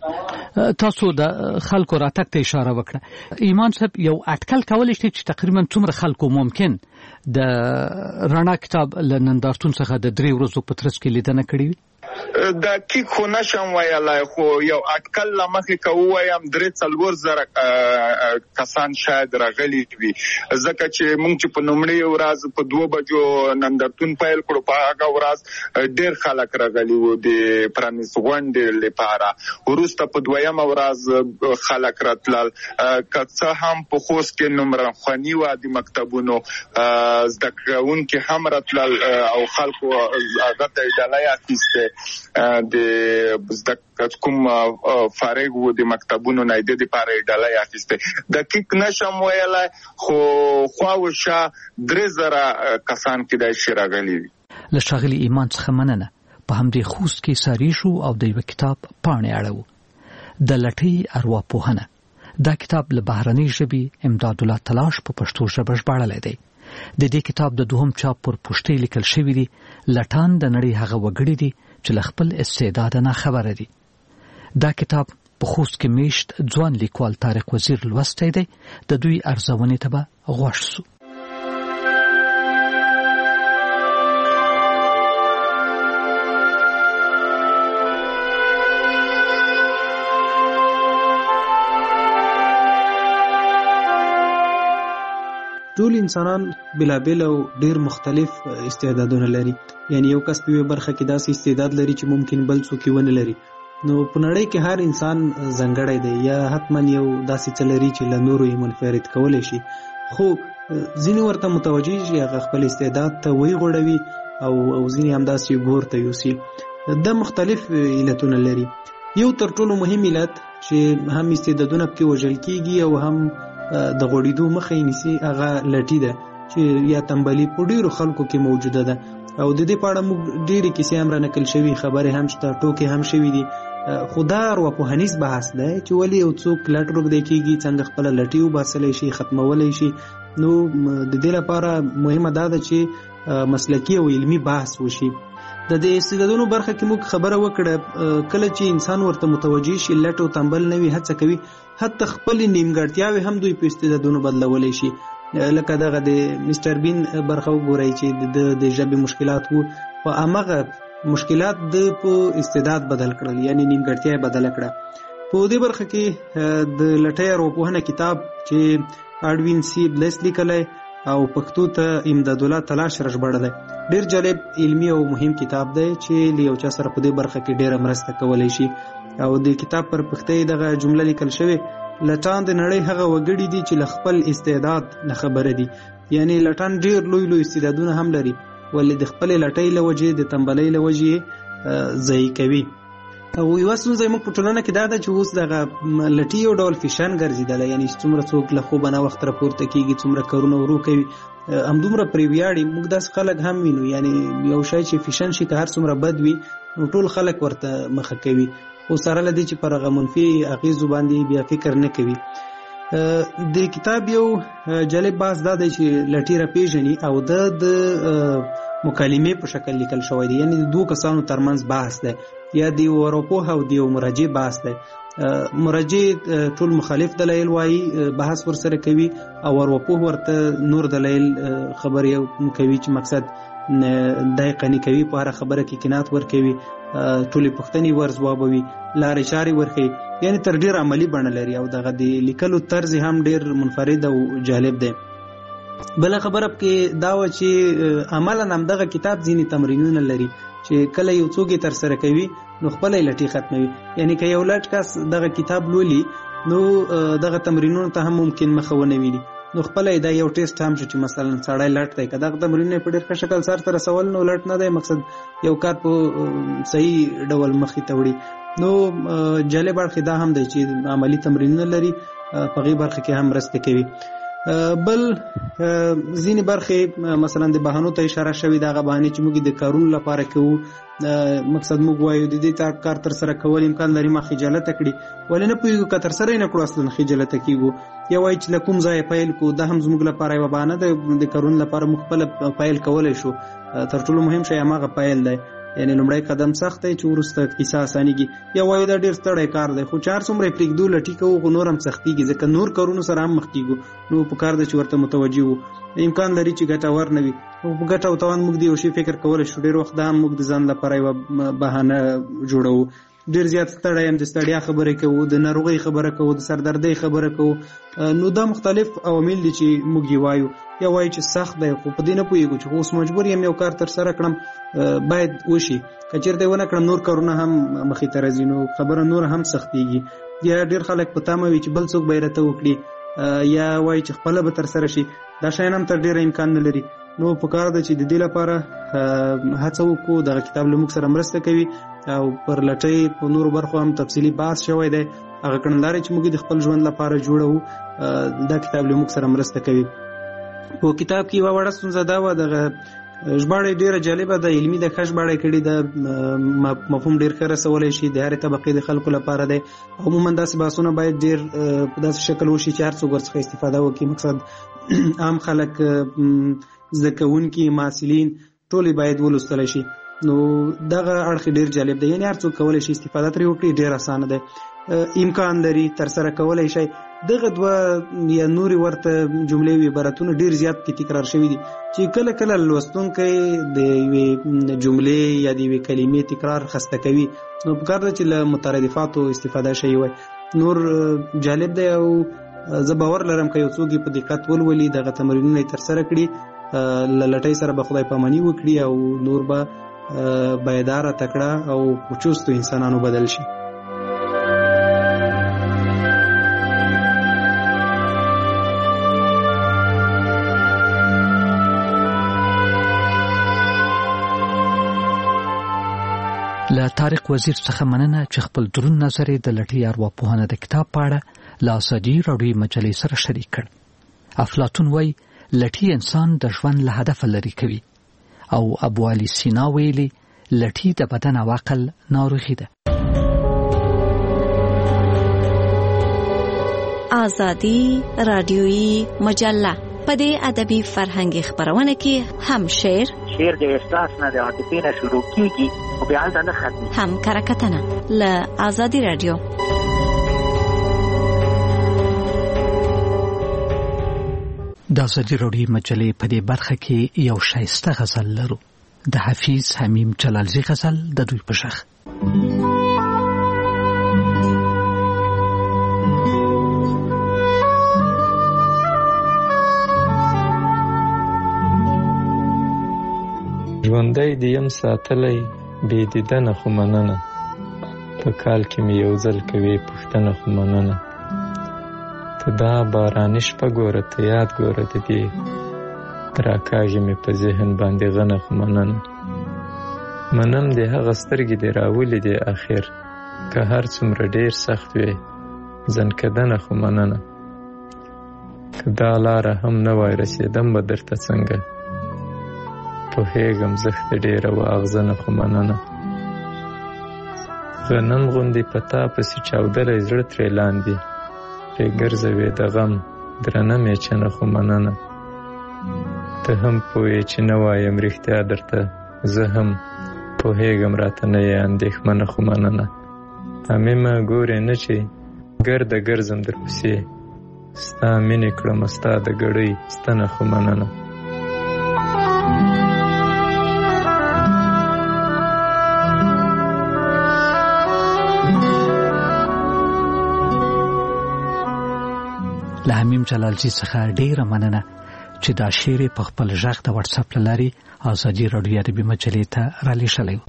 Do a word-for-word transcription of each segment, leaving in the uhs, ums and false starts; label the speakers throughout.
Speaker 1: تاسو د خلکو راتګ ته اشاره وکړه. ایمان صاحب یو اټکل کولی شي چې تقریبا څومره خلکو ممکن د رڼا کتاب له نندارتون څخه د درې ورځو په ترڅ کې لیدنه کړې وي؟
Speaker 2: دقیق خو نشم ویلای، خو یو اټکل له مخې که ووایم درې څلور زره کسان شاید راغلي وي، ځکه چې موږ چې په لومړۍ ورځ په دوه بجو نندارتون پیل کړو، په هغه ورځ ډېر خلک راغلي وو د پرانیست غونډې لپاره. وروسته په دویمه ورځ خلک راتلل، که څه هم په خوست کې نمره خواني وه د مکتبونو، زده کوونکي هم راتلل او خلکو هغه ته ډالۍ اخیستې د زده کوم فارغ وو د مکتبونو نه د لپاره ډالۍ اخیستې. دقیق نشم ویلای، خو خواوشا درې زره کسان کېدای شي راغلي وي.
Speaker 1: له ښاغلي ایمان څخه مننه. په همدې خوست کې ساري شو او د یوه کتاب پاڼې اړوو، د لټۍ ارواپوهنه. دا کتاب له بهرنۍ ژبې امداد الله تلاش په پښتو ژبه ژباړلی دی. د دې کتاب د دوهم چاپ پر پوښتۍ لیکل شوي دي لټان د نړۍ هغه وګړي دي چې له خپل استعداد نه خبره دي. دا کتاب په خوست کې میشت ځوان لیکوال طارق وزیر لوستی دی. د دوی ارزونې ته به غوږ سو.
Speaker 3: ټول انسانان بلابل او ډیر مختلف استعدادونه لري. یعنی یو کس په یوه برخه کې داسې استعداد لري چې ممکن بل څوک ونه لري. نو په نړۍ کې هر انسان ځانګړی دی، یا حتما یو داسې څه لري چې له نورو یې منفرد کولی شي، خو ځینې ورته متوجه شي، هغه خپل استعداد ته ویغوړوي او ځینې همداسې ګور ته یوسي. دا مختلف علتونه لري. یو تر ټولو مهم علت چې هم استعدادونه پکې وژل کېږي او هم د غوړېدو مخه یې نیسي، هغه لټي ده چې یا تنبلي په ډېرو خلکو کې موجوده ده. او د دې په اړه موږ ډېرې کیسې هم رانقل شوي، خبرې هم شته، ټوکې هم شوي دي. خو دا ارواپوهنیز بحث دی چې ولې یو څوک لټ روږدی کېږي، څنګه خپله لټي وباسلی شي، ختمولی شي. نو د دې لپاره مهمه دا ده چې مسلکي او علمي بحث وشي. د دې استعدادونو برخه کې موږ خبره وکړه، کله چې انسان ورته متوجه شي، لټ او تنبل نه وي، هڅه کوي حتی خپل نیمګړتیاوې هم دوی په استعدادونو بدلولی شي. لکه دغه د مستر بین برخه وګورئ چې د ژبې مشکلات وو، خو همغه مشکلات د په استعداد بدل کړل، یعنی نیمګړتیا یې بدله کړه. په دې برخه کې د لټۍ ارواپوهنه کتاب چې اډوین سی بلیس لیکلی او پښتو ته امداد الله تلاش راژباړلی، ډېر جالب علمي او مهم کتاب دی چې له یو چا سره په دې برخه کې ډېره مرسته کولی شي. او د کتاب پر پښتۍ دغه جمله لیکل شوې، لټان د نړۍ هغه وګړي دي چې له خپل استعداد نه خبره دي. یعنی لټان ډېر لوی لوی استعدادونه هم لري، ولې د خپلې لټۍ له وجې، د تنبلۍ له وجې ضایع کوي. او یوه ستونزه موږ په ټولنه کې دا ده چې اوس دغه لټي یو ډول فیشن ګرځېدلی، یعنی څومره څوک له خوبه نه وخت راپورته کېږي، څومره کارونه ورو کوي، همدومره پرې ویاړي. موږ داسې خلک هم وینو، یعنی یو شی چې فیشن شي که هر څومره بد وي نو ټول خلک ورته مخه کوي، خو سره له دې چې پر هغه منفي اغېزو باندې بیا فکر نه کوي. د کتاب یو جالب بحث دا دی چې لټي راپېژني او د د مکالمې په شکل لیکل شوی دی، یعنی د دوو کسانو ترمنځ بحث دی، یا د یو ارواپوه او د یو مرجع بحث دی. مرجع ټول مخالف دلایل وایي، بحث ورسره کوي، او ارواپوه ورته نور دلایل خبرې کوي چې مقصد دای قنی کوي، په هره خبره کې قناعت ورکوي، ټولې پوښتنې ور ځوابوي، لارې چارې ورښیي، یعنی تر ډېر عملي بڼه لري. او دغه د لیکلو طرز هم ډېر منفرد او جالب دی. بله خبره پکې دا وه چې عملا همدغه کتاب ځینې تمرینونه لري چې کله یو څوک یې ترسره کوي نو خپله یې لټي ختموي. یعنی که یو لټ کس دغه کتاب لولي نو دغه تمرینونو ته هم ممکن مخه ونه ویني، نو خپله یې دا یو ټیسټ هم شو چې مثلا سړی لټ دی، که دغه تمرینونه په ډېر ښه شکل سرته رسول نو لټ نه دی، مقصد یو کار په صحیح ډول مخې ته وړي. نو جالب اړخ دا هم دی چې عملي تمرینونه لري، په هغې برخه کې هم مرسته کوي. بل ځینې برخې مثلا د بهانو ته اشاره شوې، د هغه بهانې چې موږ د کارونو لپاره کوو، مقصد موږ وایو د دې کار ترسره کول امکان لري ما خجالته کړي، ولې نه پوهېږو که ترسره یې نه کړو اصلا خجالته کېږو. یا وایي چې له کوم ځایه پیل کړو، دا هم زموږ لپاره یوه بهانه ده، د کارونو لپاره موږ خپله پیل کولی شو، تر ټولو مهم شی هماغه پیل دی. یعنی لومړی قدم سخت دی چې وروسته کیسه اسانېږي. یا وایو دا ډېر ستړی کار دی، خو چې هر څومره یې پرېږدو لټي کوو خو نور هم سختېږي، ځکه نور کارونو سره هم مخ کېږو. نو په کار ده چې ورته متوجه وو. امکان لري چې ګټور نه وي، خو په ګټه او تاوان موږ د یو شي فکر کولی شو. ډېر وخت دا هم موږ د ځان لپاره یوه بهانه جوړوو. ډېر زیات ستړی یم، د ستړیا خبرې کوو، د ناروغۍ خبره کوو، د سردردۍ خبره کوو. نو دا مختلف عوامل دي چې موږ یې وایو. یا وایو چې سخت دی، خو په دې نه پوهېږو چې اوس مجبور یم یو کار ترسره کړم، باید وشي. که چېرته یې ونه کړم نور کارونه هم مخې ته راځي، نو خبره نور هم سختېږي. یا ډېر خلک په تمه وي چې بل څوک به یې راته وکړي، یا وایي چې خپله به ترسره شي. دا شیان هم تر ډېره امکان نه لري. نو په کار ده چې د دې لپاره هڅه وکړو. دغه کتاب له موږ سره مرسته کوي او پر لټۍ په نورو برخو هم تفصیلي بحث شوی دی. هغه کړنلارې چې موږ د خپل ژوند لپاره جوړوو، دا کتاب له موږ سره مرسته کوي. په کتاب کې یوه وړه ستونزه دا وه، دغه ژباړه یې ډېره جالبه ده، علمي ده، ښه ژباړه یې کړې ده، مفهوم ډېر ښه رسولی شي، د هرې طبقې د خلکو لپاره دی. عموما داسې بحثونه باید ډېر په داسې شکل وشي چې هر څوک ورڅخه استفاده وکړي. مقصد عام خلک، زده کوونکي، محصلین ټول باید ولوستلی شي. نو دغه اړخ ډېر جالب دی، یعنې هر څوک کولی شي استفاده ترې وکړي. ډېر اسانه دی، امکان لري، ترسره کولی شي. دغه دوه یا نورې ورته جملې او عبارتونه ډېر زیات کې تکرار شوي دي چې کله کله لوستونکی د یوې جملې یا د یوې کلمې تکرار خسته کوي. نو پکار ده چې له مترادفاتو استفاده شوې وای. نور جالب دی او زه باور لرم که یو څوک په دقت ولولي، دغه تمرینونه یې ترسره کړي، له لټۍ سره به خدای پاماني وکړي او نور به بیداره، تکړه او چستو انسانانو بدل شي.
Speaker 1: له طارق وزیر څخه مننه چې خپل درون نظر د لټۍ ارواپوهنه د کتاب په اړه له ازادي راډیو مجلې سره شریک کړ. افلاطون وایي لټۍ انسان د ژوند له هدفه لرې کوي، او ابو علي سینا ویلي لټۍ د بدن او عقل ناروغي ده.
Speaker 4: ازادي راډیویي مجله په دې ادبي فرهنګي خبرونه کې هم شعر
Speaker 5: شعر د احساس نه د عاطفې نه شروع کیږي او بیا هلته نه ختمي،
Speaker 4: هم کرکټنه له ازادي راډیو.
Speaker 1: د ازادي راډیو مجلې په دې برخه کې یو شایسته غزل لرو، د حفیظ حمیم جلالزی غزل د دوی په شخ.
Speaker 6: ژوندی د یم ساتلی بې دیدنه خو مننه، په کال کې مې یو ځل کوي پوښتنه خو مننه. ته دا باراني شپه ګوره، ته یاد ګوره د دې راکاږي مې په ذهن باندې غنه خو مننه. منم د هغه سترګې دې راولي دې اخر، که هر څومره ډېر سخت وي ځنکدنه خو مننه. که دا لاره هم نه وای رسېدم به درته څنګه، پوهېږم زښت ډېره وه اغزنه خو مننه. غنم غوندې په تا پسې چاودلی زړه ترې لاندې، پرې ګرځوې د غم درنه میچنه خو مننه. ته هم پوهې چې نه وایم رښتیا درته، زه هم پوهېږم راته نه یې اندېښمنه خو مننه. حمیمه ګورې نه چې ګرده ګرځم در پسې، ستا مینې کړمه ستا د ګړۍ ستنه خو مننه.
Speaker 1: له حمیم جلالزی څخه ډیره مننه چې دا شعر په خپل ژغ د واتس اپ لاري ازادي راډیو ادبي مجلې ته را لېږلی.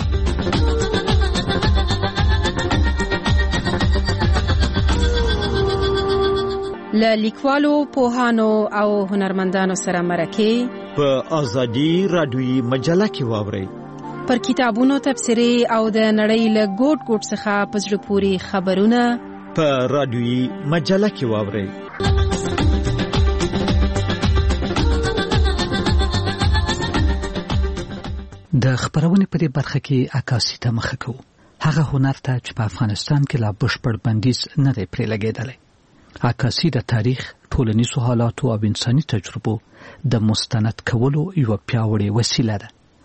Speaker 7: له لیکوالو، پوهانو او هنرمندانو سره مرکې
Speaker 8: په ازادي راډیوي مجله کې واورئ.
Speaker 7: پر کتابونو تبصرې او د نړۍ له ګوټ ګوټ څخه په زړه پورې خبرونه
Speaker 8: په راډیوي مجله کې واورئ.
Speaker 1: د خبرونې په دې برخه کې عکاسي ته مخه کوو، هغه هنر ته چې په افغانستان کې لا بشپړ بندیز نه دی پرې لګېدلی. عکاسي د تاریخ، ټولنیزو حالاتو او انساني تجربو د مستند کولو یوه پیاوړې وسیله ده.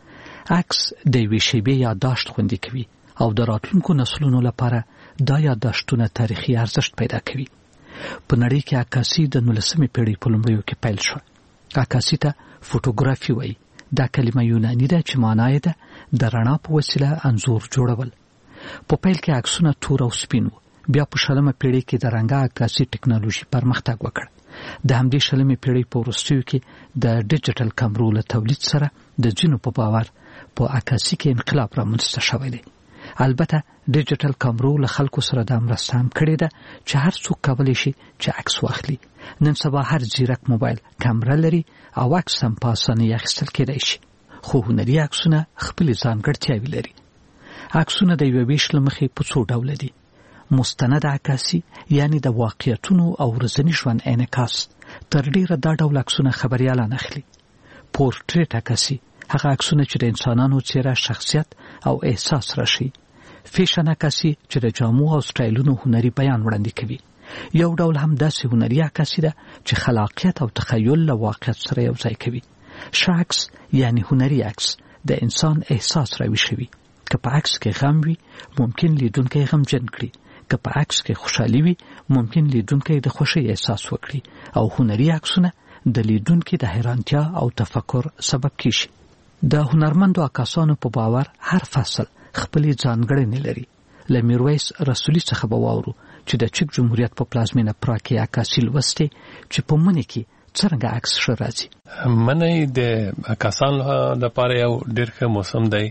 Speaker 1: عکس د یوې شیبې یادداشت خوندي کوي او د راتلونکو نسلونو لپاره دا یادداشتونه تاریخي ارزښت پیدا کوي. په نړۍ کې عکاسي د نولسمې پیړۍ په لومړیو کې پیل شوه. عکاسي ته فوټوګرافي وایي. دا کلمه یوناني ده چې معنا یې ده د رڼا په وسیله انځور جوړول. په پیل کې عکسونه تور او سپین وو. بیا په شلمه پیړۍ کې د رنګه عکاسي ټکنالوژي پرمختګ وکړ. د همدې شلمې پیړۍ په وروستیو کې د ډیجیټل کمرو له تولید سره د ځینو په باور په عکاسي کې انقلاب رامنځته شوی دی. البته ډیجیټل کمرو له خلکو سره د مرسته هم کړې ده چې هر څوک کولی شي چې عکس واخلي. نن سبا هر ځیرک موبایل کمره لري او عکس هم په اسانۍ اخیستل کېدای شي. خو هنري عکسونه خپلې ځانګړتیاوې لري. عکسونه د یوې ویش له مخې په څو ډوله دي. مستند عکاسي یعنی د واقعیتونو او ورځني ژوند انعکاس. تر ډیره دا ډول عکسونه خبريالان اخلي. پورټریټ عکاسي هغه عکسونه چې د انسانانو څیره، شخصیت او احساس راشي. فیشن عکاسي چې د جامو او سټایلونو هنري بیان وړاندې کوي. یو ډول هم داسې هنري عکاسي ده چې خلاقیت او تخیل له واقعیت سره یو ځای کوي. شعکس یعنی هنري عکس د انسان احساس راویښوي. که په عکس کې غم وي ممکن لیدونکی غمجن کړي. که په عکس کې خوشحالي وي ممکن لیدونکی د خوښۍ احساس وکړي. او هنري عکسونه د لیدونکي د حیرانتیا او تفکر سبب کیږي. د هنرمندو عکاسانو په باور هر فصل خپلې ځانګړنې لري. له میرویس رسولي څخه به واورو چې د چک جمهوریت په پلازمینه پراګ کې عکاسي لوستې چې په مني کې څرنګه عکس ښه راځي.
Speaker 9: منی د عکاسانو لپاره یو ډېر ښه موسم دی.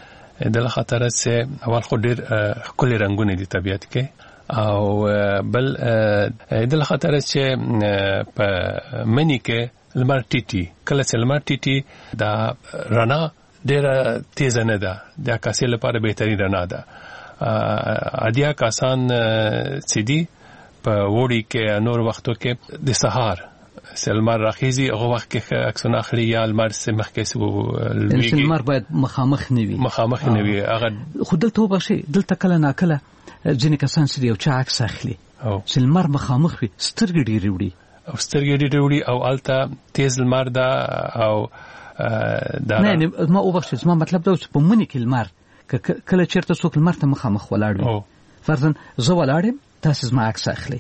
Speaker 9: د خاطر چې اول خو ډېر ښکلي رنګونه دي طبیعت کې، او بل د خاطر چې په مني کې لمر ټیټي، کله چې لمر ټیټي دا رڼا ډېره تیزه نه ده. د عکاسۍ لپاره بهترین رڼا ده. عادي عکاسان چې دي په وړي کې نور وختو کې د سهار لمر راخیزي هغه وخت کې عکسونه اخلي، یا لمر سه مخکې سو
Speaker 1: لمر باید مخامخ نه وي
Speaker 9: مخامخ نه وي. هغه
Speaker 1: خو دلته وبشي دلته کله ناکله ځینې کسان چې یو چا عکس اخلي چې لمر مخامخ وي سترګې ډېرې وړي
Speaker 9: او سترګې ډېرې وړي او الته تیز لمر ده او دا
Speaker 1: نه ما وبخښه زما مطلب دا چې په مني کې لمر کله چیرته څوک لمر ته مخامخ ولاړ وي، فرضاً زه ولاړم تاسو زما عکس اخلي.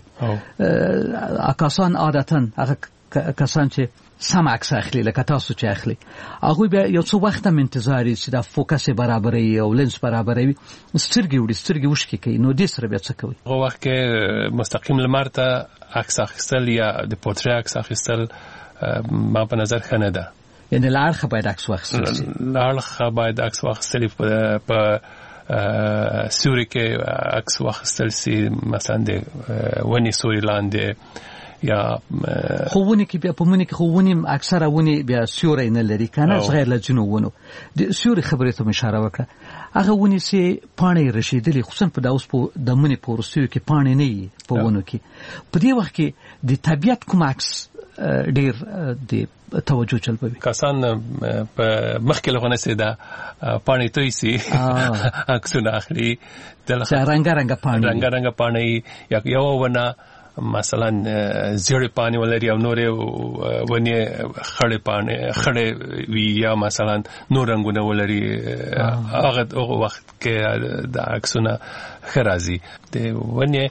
Speaker 1: عکاسان عادتاً هغه کسان چې سم عکس اخلي لکه تاسو چې اخلي هغه بیا یو څو وخت هم انتظار چې دا فوکس برابرې او لنس برابرې سترګې وړي سترګې وشکي کوي. نو دې سره بیا څه کوي؟
Speaker 9: هغه وخت کې مستقیم لمر ته عکس اخیستل یا د پورتری عکس اخیستل ما په نظر ښه نه ده.
Speaker 1: یعنی لاړخه باید عکس واخیستل شي.
Speaker 9: لاړخه باید عکس واخیستل په سوري کې عکس واخیستل شي، مثلا د ونی سوري لاندې یا
Speaker 1: خوونی کې بیا په منی کې خوونی اکثره ونی بیا سوري نه لري کنه غیر له جنو ونو. د سوري خبرې ته اشاره وکړه. هغه ونی سي پانی رشیدلی خصوصا په داوس په د منی په ورسیو کې پانی نه په ونو کې. په دې وخت کې د طبيعت کوم عکس ډیر د توجه جلبوي.
Speaker 9: کسان په مخکې لغونه سي دا پانی توي سي عکسونه اخلي د
Speaker 1: رنګ رنګ پانی
Speaker 9: رنګ رنګ پانی یا یو ونه مثلا زیړې پانی ولري او نورې ونې خړې پانی خړې وي یا مثلا نور رنګونه ولري. هغه هغه وخت کې د عکسونه ښه راځي. د ونې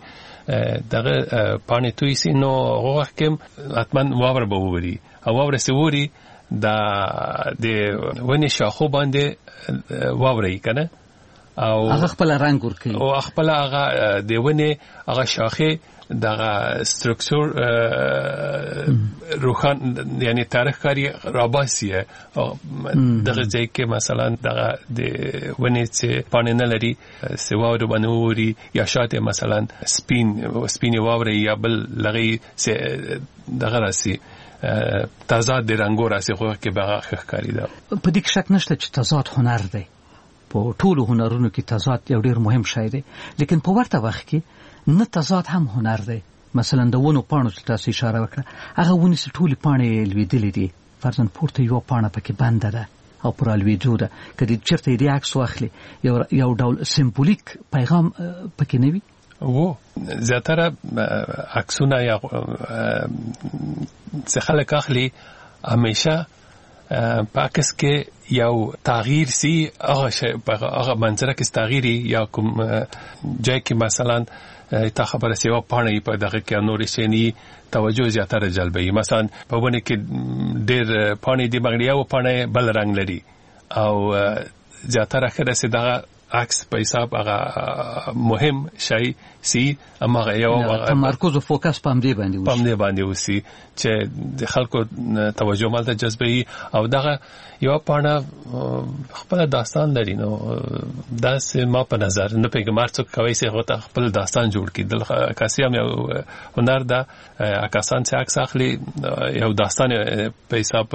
Speaker 9: دغه پانی توی سي نو هغه وخت کې حتما واوره به ووري او واوره سي ووري دا د ونې شاخو باندې واوري کنه او
Speaker 1: هغه خپل رنګ ورکوي
Speaker 9: او خپل هغه د ونې هغه شاخه دغه سترکچر روخان یعنی تاریخ کاری راباسیه دغه ځای کې مثلا دغه د ونې چې پانی نه لري سواورو بنوري یا شاته مثلا سپین سپینې واوري یا بل لغی دغه راسي تضاد د رنګو راسي خو کې به ښکاری ده.
Speaker 1: په دې کې شک نشته چې تضاد هنر دی. په ټولو هنرونو کې تضاد یو ډیر مهم شی دی، لیکن په ورته وخت کې نه تضاد هم هنر دی. مثلا د ونو پاڼو چې تاسو اشاره وکړه هغه ونې چې ټولې پاڼې لوېدلې دي، فرضاً پورته یو پاڼه پکې بنده ده او پر لوېدو ده. که دې چېرته یې عکس واخلي یو یو ډول سمبولیک پیغام پکې نه وي.
Speaker 9: و زیاتره عکسونه یا څه خلک اخلي همیشه پاکس کې یو تغییر سي هغه هغه منظره کې تغییری یا کوم ځای کې مثلا تا خبره سی او پانی په دغه کې نور شي توجه زیاتره جلبوي. مثلا په ونه کې ډېر پانی دی مګر یو پانی بل رنگ لري او زیاتره خره سي دغه عکس په حساب هغه مهم شي سي اما یو
Speaker 1: تمرکز او فوکس پام دی باندې وي
Speaker 9: پام دی باندې وسی چې د خلکو توجه مال ته جذبوي او دغه یو پاڼه خپل داستان لري. نو دا سه ما په نظر نه پیګمار څوک کوي چې هغه خپل داستان جوړ کړي. د کاسيام یو هنر دا اکاسان چې عکس اخلي یو داستان په حساب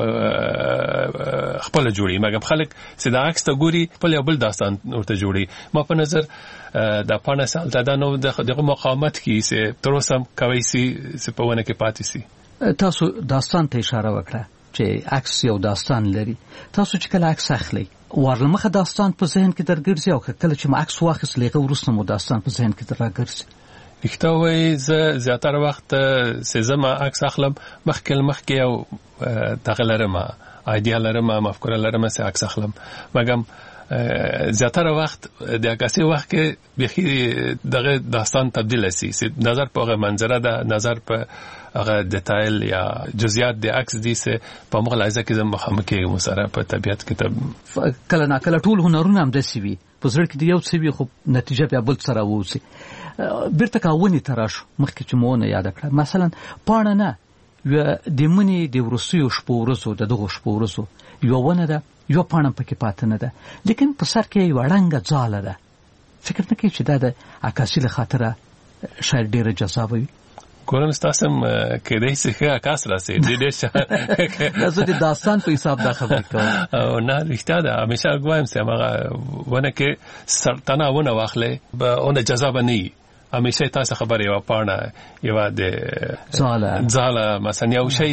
Speaker 9: خپل جوړي مګر خلک چې دا عکس ته ګوري خپل یو بل داستان ورته جوړي. ما په نظر دا پاڼه سال دا نو دغه مقاومت کې چې تر اوسه کوي چې په ونه کې پاتې سي.
Speaker 1: تاسو داستان ته اشاره وکړه چې عکس یو داستان لري. تاسو چې کله عکس اخلي ورلمخه داستان په ذهن کې درګرځي او کله چې ما عکس واخیست لغه ورسره مو داستان په ذهن کې درګرځي.
Speaker 9: اکتاوی ز زیاتره وخت سزما عکس اخلم مخکل مخکې یو تغلرم ایدیا لرم مفکوره لرم چې عکس اخلم مګم زیاتره وخت د عکاسي وخت کې بخیر دغه داستان تبدیل شي. نظر په هغه منظره ده نظر په هغه ډیټایل یا جزئیات د عکس دي چې په مغلایزه کې زم مخامخ کې مسره په طبيعت کې تب
Speaker 1: کله نا کله ټول هنرونه هم د سی وي په زړه کې دی یو سی وي خو نتیجه بیا بل سره ووسی. بیرته کاونی تراش مخکې چې مونږ یاد کړه مثلا پاڼه نه د منی د ورسیو شپو ورسو د دغه شپو ورسو یو ونه ده یو پاڼه پکې پاتې نه ده لیکن په سر کې یو وړنګ ځاله ده. فکر نه کوي چې دا د عکاسي له خاطره شاید ډیره جذاب وي.
Speaker 9: ګورم تاسو کې دې څه عکاس راسي د دې څه
Speaker 1: زه د داستان په حساب دا خبرې کوم
Speaker 9: او نه رښتیا ده همیشه ګوایم چې هغه ونه کې سرطانه ونه واخلې به اون جذاب نه همیشه تاسو خبرې یو پاڼه یو د
Speaker 1: ځاله
Speaker 9: ځاله مثلا یو شی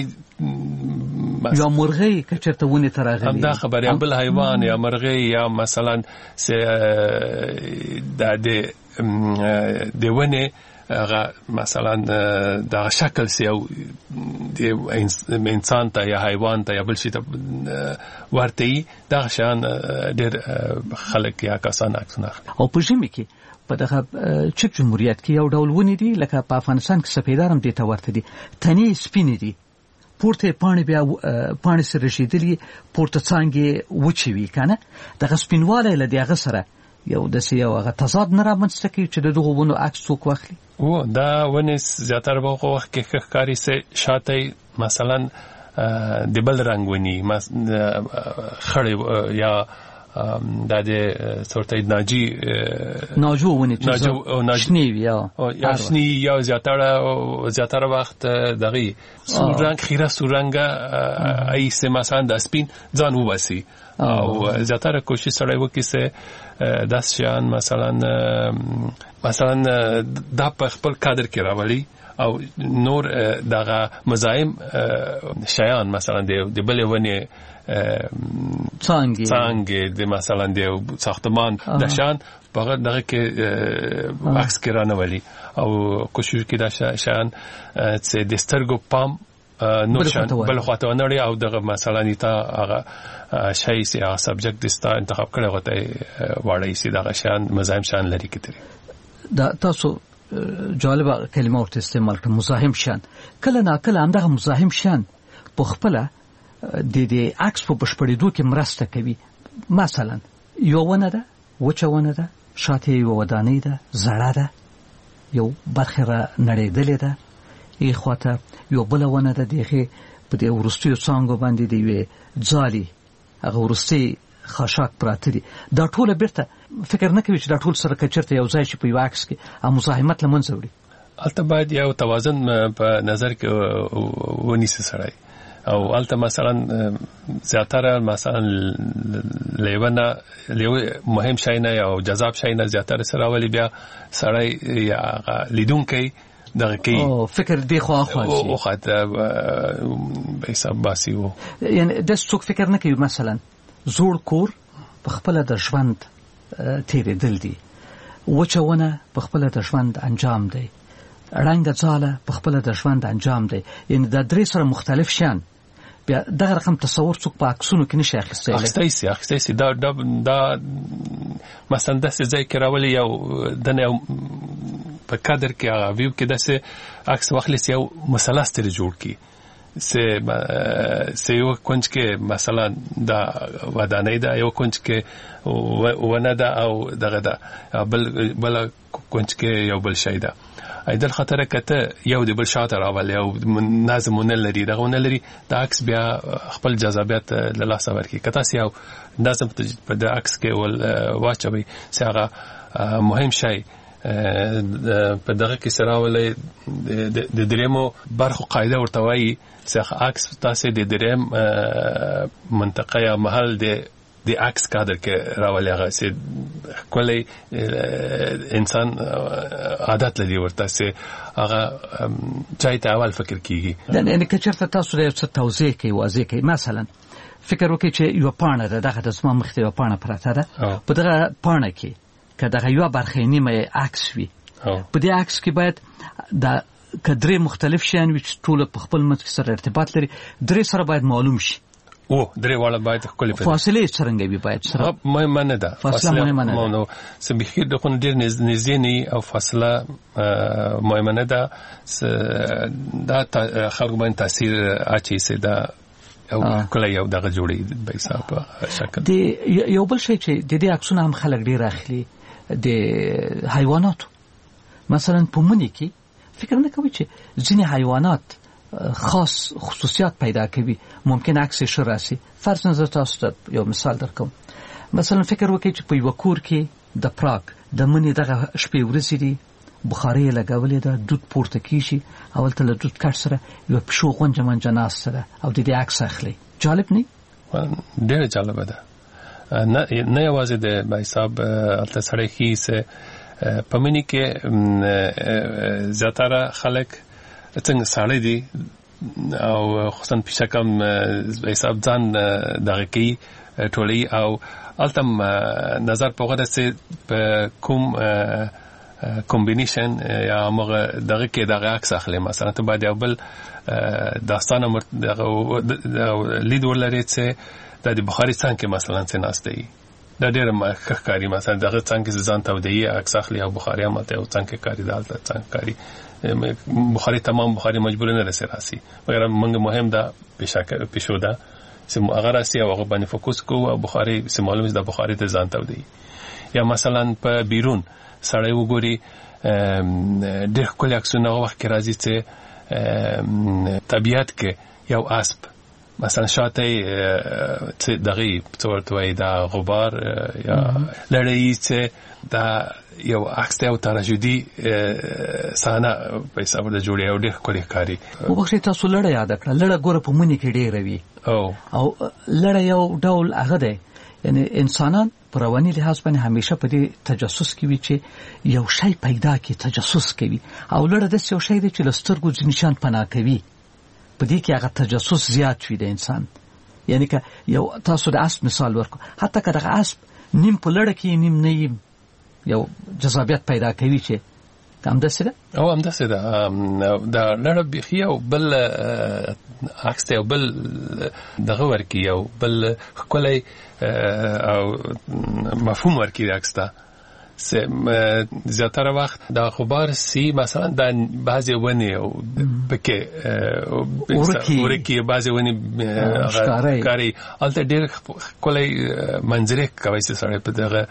Speaker 1: یا مرغی که چرته ونه تراغلی
Speaker 9: هم دا خبره بل حیوان یا مرغی یا مثلا س د د ونه هغه مثلا دا شکل سی او د انسان ته یا حیوان ته یا بل شي ته ورته دا شان ډېر خلک یا کسان عکسونه
Speaker 1: او په ژمي کې په دغه چک جمهوریت کې یو ډول ونی دي لکه په افغانستان کې سپیدارم دي ته ورته دي تنې سپینې دي پورته پانی بیا پانی سره رسیدلی پورته څنګه وچوي کنه دغه سپینواله لدی هغه سره یو د سیاو هغه تضاد نه رامنځته کوي چې دغه ونو عکس څوک واخلي.
Speaker 9: او دا ونه زیاتره په وخت کې ښکاری سه شاته مثلا د بل رنگ ونی خړې یا دا د سورته ناجی
Speaker 1: ناجو ونی چې ناشنی یا
Speaker 9: یا شنی یا زیاتره زیاتره وخت دغه سورنګ خیره سورنګ ایسه مثلا د سپین ځان وباسي او زیاتره کوشش سره وکړي چې داس شان مثلا مثلا د په خپل کادر کې راولي او نور دغه مزاحم شیان مثلا د بلې ونی
Speaker 1: څنګه
Speaker 9: څنګه د مثلا د ساختمان د شان په دغه کې عکس کې رانولي او کوشش کې دا شان چې د سترګو پام نو شان بل خواته ونړي او دغه مثلا نیتا هغه شای سي هغه سبجیکټ دستا انتخاب کړي غوته واړی سي دغه شان مزاحم شان لري کتري.
Speaker 1: دا تاسو جالبه کلمه ورته استعمال کړه مزاحم شان. کله نا کله هم دغه مزاحم شان په خپل د دې عکس په بشپړېدو کې مرسته کوي. مثلا یو ونه ده وچونه ده شاته یو ودانۍ ده زړه ده یو برخه را نړېدلې ده ای خواته یو بل ونه ده دغه په دې ورستیو څنګه باندې دی وی ځالي هغه ورستي خاشاک پراته دي. دا ټول بیرته فکر نه کوي چې دا ټول سره کچرته یو ځای شي په یو عکس کې ا مزاحمت لمنځه وړي.
Speaker 9: البته باید یو توازن په نظر کې ونیسي سړی او البته مثلا زیاتره مثلا لیونه مهم شي نه او جذاب شي نه زیاتره سره ولی بیا سړی یا لیدونکي دغه کې
Speaker 1: او فکر دی خو خو
Speaker 9: او خاطر به حساب باسي وو
Speaker 1: یعنی د څوک فکر نه کوي مثلا زوړ کور په خپل د ژوند تیرې دل دي وچونه په خپل د ژوند انجام دی رنګ ځاله په خپل د ژوند انجام دی یعنی د درې سره مختلف شان بیا دغه رقم تصور څوک په عکسونو کې نشي اخیستلی
Speaker 9: اخیستی سي اخیستی سي دا دا دا مثلا داسې ځای کې راولي یو دنه یو په کادر کې هغه ویو کې داسې عکس واخلي یو مثلث ترې جوړ کړي سه سه یو کونج کې مثلا دا ودانۍ ده یو کونج کې ونه ده او دغه ده بل بل کونج کې یو بل شی ده ایدل خطر کته یو د بل شاته راول یو نظمونه لري دغه لري د عکس بیا خپل جذابیت له لاسه ورکی کته یو نظم په د عکس کې ول واچوي څنګه مهم شی په دغه کې سره ولې د دریمو برخو قاعده ورته وایي چې عکس تاسو د دریم منطقه یا محل د د عکس کادر کې راولي هغه چې کله انسان عادت لري ورته چې هغه چای ته اول فکر کیږي
Speaker 1: دا نه کچرته تاسو له څه توضیح کوي واضح کوي مثلا فکر وکړئ چې یو پاڼه ده دغه د زما مخ یو پاڼه پراته ده په دغه پاڼه کې که دغه یو برخه نیمه عکس وي په دې عکس کې باید د کدرې مختلف شیان وي چې ټول په خپل مت سره ارتباط لري درې سره باید معلوم شي
Speaker 9: او درې واړه باید خپل
Speaker 1: فاصله څنګه وي باید سره
Speaker 9: مهمه نه ده
Speaker 1: فاصله مهمه نه ده
Speaker 9: نو سبخیر د خون ډیر نږدې او فاصله مهمه نه ده دا خلک باندې تاثیر اچي سي دا او کله یو دغه جوړي به حساب شکل
Speaker 1: دی یو بل شی چې د دې عکسونه هم خلک ډیر اخلي د حیواناتو مثلا په منی کې فکر نه کوي چې ځینې حیوانات خاص خصوصیات پیدا کوي ممکن عکس شراسي فرض نظر تاسو ته یو مثال درکوم مثلا فکر وکړئ چې په یو کور کې د پراګ د منی دغه شپې ورځې دي بخاري لګولې ده دود پورته کیږي اول ته له دود کټ سره یو پښو غونجه منجه ناس سره او د دې عکس اخلي جالب نه
Speaker 9: ډېر جالب ده نه نه یوازې د حساب البته سره هیڅ په منی کې زیاتره خلک څنګه ساړی دي او خصوصا پیشکم حساب ځان دغه کی ټولي او التم نظر په غوډه سي په کوم کمبینیشن یا موږ دغه کې دغه عکس اخلي مثلا ته باید یو بل داستانه دغه لید ولري چې د بخاري څنګه مثلا څنګه ناشته دا ډېر مخکاري مثلا دغه څنګه ځان ته ودی عکس اخلي او بخاري ماته او څنګه کاری دالته څنګه کاری بخاري تمام بخاري مجبور نه رسي راسي مګر موږ مهم ده پېښه پېښو ده چې هغه راسي او هغه باندې فوکس کوو او بخاري چې معلومه ده بخاري ته ځان ته ودی یا مثلا په بیرون سړی وګوري ډېر کله عکسونه وخت کې راځي چې طبيعت کې یو اسب مثلا شاته چې دغه څورتوي دا غبار یا لړۍ چې دا یو عکس ته او تراژیدي سانه په حساب د جوړي او ډېر کلی کاری
Speaker 1: وبخښه تاسو لړۍ یاد کړه لړۍ ګوره په منی کې ډېر وي
Speaker 9: او
Speaker 1: او لړۍ یو ډول هغه دی یعنی انسانان په رواني لحاظ باندې همیشه په دې تجسس کې وي چې یو شی پیدا کی تجسس کوي او لړۍ د یو شی دی چې لسترګو ځنشان پناه کوي په دې کې هغه تجسس زیات وي د انسان یعنی که یو تاسو د اسب مثال ورکو حتی که دغه اسب نیم په لړۍ کې نیم نه یو جذابیت پیدا کوي چې هم داسې ده
Speaker 9: او هم داسې ده د لړۍ بيخي او بل عکس ته بل دغه ورکی یو بل ښکلی او مفهوم ورکی عکس ته زیاتره وخت دا خبر سی مثلا د بعضی ونی او بکه ورکی بعضی ونی کاری البته ډېر کولای منظره کوي چې سره په دغه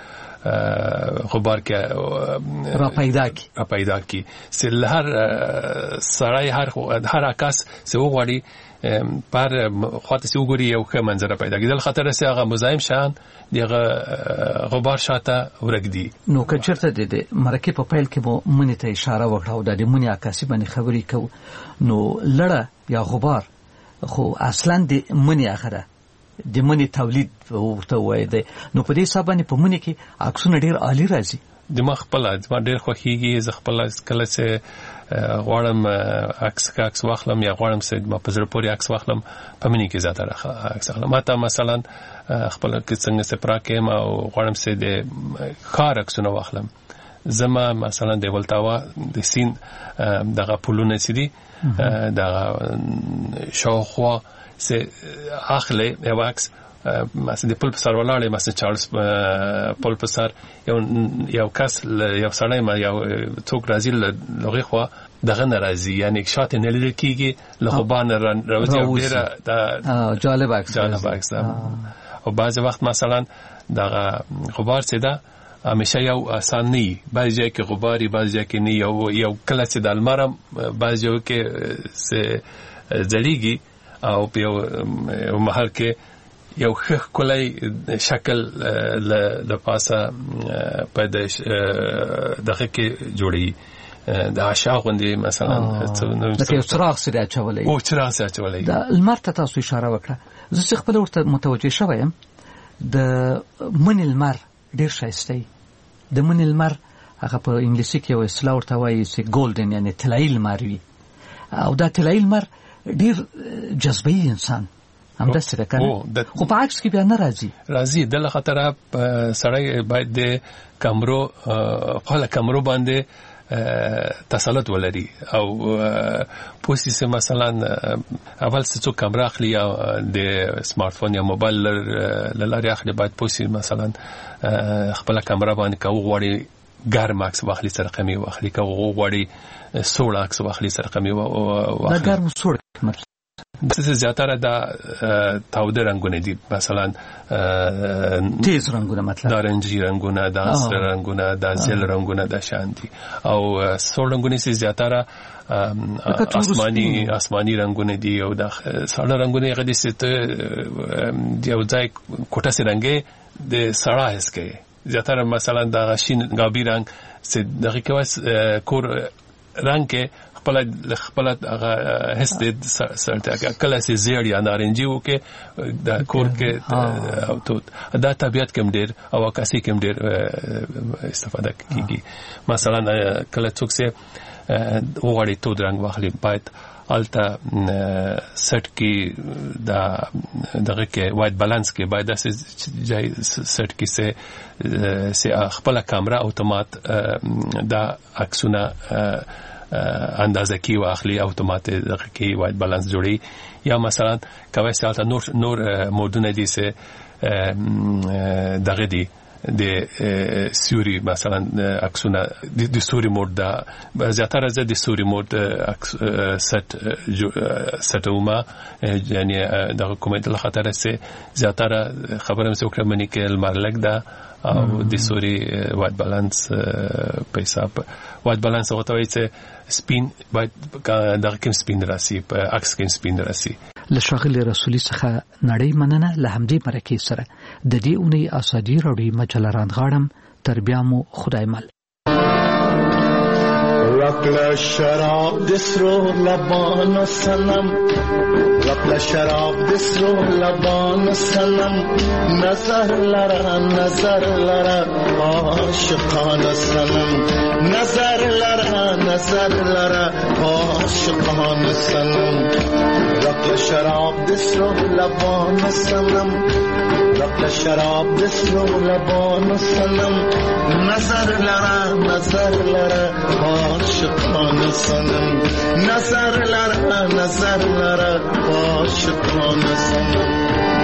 Speaker 9: خبر کې
Speaker 1: را پیدا کی
Speaker 9: را پیدا کی سل هر سړی هر هر عکس سه وغوړي پر خاطر سه وګوري یو ښه منظره پیدا کیدل خاطر سه هغه مزاحم شان دغه غبار شاته ورګدي
Speaker 1: نو کچرته د مرکه په پیل کې مو مونږ ته اشاره وکړه او د مونږه عکاسي باندې خبرې کو نو لړه یا غبار خو اصلا د مونږه اخره د مونږ تولید ورته وای دی نو په دې حساب باندې په مونږ کې عکسونه ډیر عالی راځي
Speaker 9: د مخ په لاس ما ډیر خوخیږي ز خپل کله چې غواړم عکس عکس واخلم یا غواړم چې ما په زړه پورې عکس واخلم په مونږ کې زیاته عکس واخلم ماته مثلا خپل کې څنګه سپرا کې ما غواړم چې د کار عکسونه واخلم زما مثلا د ولتاوا د سین دغه پولونه سدي دغه شاوخوا سه اخلي یو عکس مثلا د پل په سر ولاړې مثلا چارلز پل په سر یو یو کس یو سړی ما یو څوک راځي لغه خو دغه ناراضي یعنی شات نه لیدل کیږي له خوبان راوځي او ډیره دا
Speaker 1: جالب عکس
Speaker 9: جالب عکس او بعض وخت مثلا دغه غبار څه ده همیشه یو آسان نه بعضی ځای کې غباري بعضی ځای کې نه یو یو کله چې د المرم بعضی ځای کې څه ځلیږي او په یو محل کې یو خخ کولای شکل د پاسه په دغه کې جوړي د عشاق غوندي مثلا
Speaker 1: د یو څراغ سره چولې
Speaker 9: او څراغ سره چولې
Speaker 1: د المر ته تاسو اشاره وکړه زه خپل ورته متوجه شوم د من المر ډیر شایسته د من المر هغه په انګلیسي کې یو اصطلاح ورته وایي چې ګولډن یعنی طلایي المر وي او دا طلایي المر ډیر جذبي انسان هم د سره کنه خو په عکس کې بیا نه راځي
Speaker 9: راځي د لخطر سړی باید د کمرو په کمرو باندې تسلط ولري او پوسی سه مثلا اول څه کمره اخلي یا د سمارټ فون یا موبایل لاره اخلي باید پوسی مثلا خپل کمره باندې کو غوړي ګرم عکس واخلي سره قمي واخلي کو غوړي سوړ عکس واخلي سره قمي واخلي
Speaker 1: دا ګرم سوړ مطلب
Speaker 9: څه زیاتره دا تاوده رنگونه دي مثلا
Speaker 1: تیز رنگونه مطلب
Speaker 9: نارنجي رنگونه دا سره رنگونه دا زل رنگونه دا شانتي او سوړ رنگونه سي زیاتره آسماني آسماني رنگونه دي او دا سړه رنگونه غدي ست دی او ځای کوټه سي رنگي د سړه هس کې زیاتره مثلا دا شین غابي رنگ سي دغه کې کور رنگ کې خپل خپل هغه هس د سرته کله سي زیړ یا نارنجي وکي د کور کې او تو دا طبيعت کوم ډیر او عکاسي کوم ډیر استفاده کیږي مثلا کله څوک سي وغړی تو رنگ واخلي باید الته سټ کې دا دغه کې وایټ بالانس کې باید د ځای سټ کې سه سه خپل کیمرا اتومات دا عکسونه اندازه کی واخلي اتومات دغه کې وایټ بالانس جوړي یا مثلا کوي سالته نور نور مودونه دي سه دغه دي د سوري مثلا عکسونه د سوري مود دا زیاتره زه د سوري مود ست ستوما یعنی دغه کومه د خطر سه زیاتره خبره مې وکړه منی کې المرلک دا او د سوري وایټ بالانس په حساب وایټ بالانس او ته چې سپین باید دغه کوم سپین راسي په عکس کې سپین راسي
Speaker 1: لشغل رسولي څخه نړۍ مننه له همدې مرکه سره د دې اونۍ اساجي راډیو مجله راندغاړم تر بیا مو خدای مل
Speaker 10: رقل شراب دسرو لبان سلام رقل شراب دسرو لبان سلام نظر لرا نظر لرا عاشقان سلام نظر لرا نظر لرا عاشقان سلام رقل شراب دسرو لبان سلام رقل شراب دسرو لبان سلام نظر لرا نظر لرا عاشقان سلام نظر لرا نظر لرا عاشقان سلام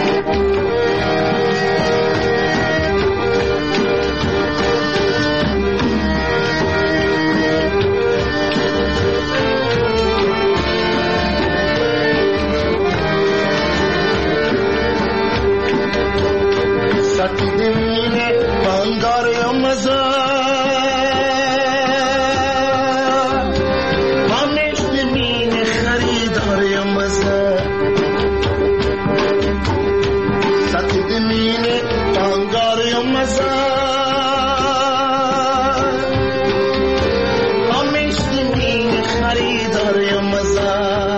Speaker 10: ساتی دمینه بانگار یا مزا پانش دمینه خریدار یا مزا ساتی دمینه بانگار یا مزا پانش دمینه خریدار یا مزا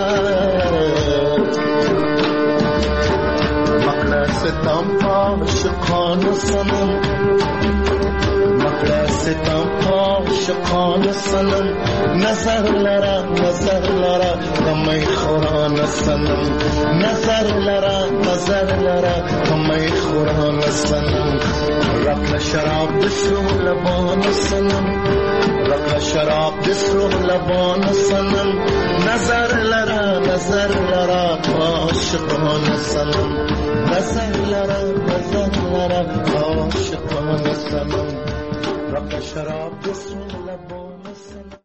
Speaker 10: ستم عاشقان سنم مقرا ستم عاشقان سنم نظر لرا نظر لرا کمی خوران سنم نظر لرا نظر لرا کمی خوران سنم رفت شراب دسرو لبان سنم رفت شراب دسرو لبان سنم نظر لرا نظر لرا عاشقان سنم نظر لرا نظر لرا عاشقان سنم رفت شراب دسرو لبان سنم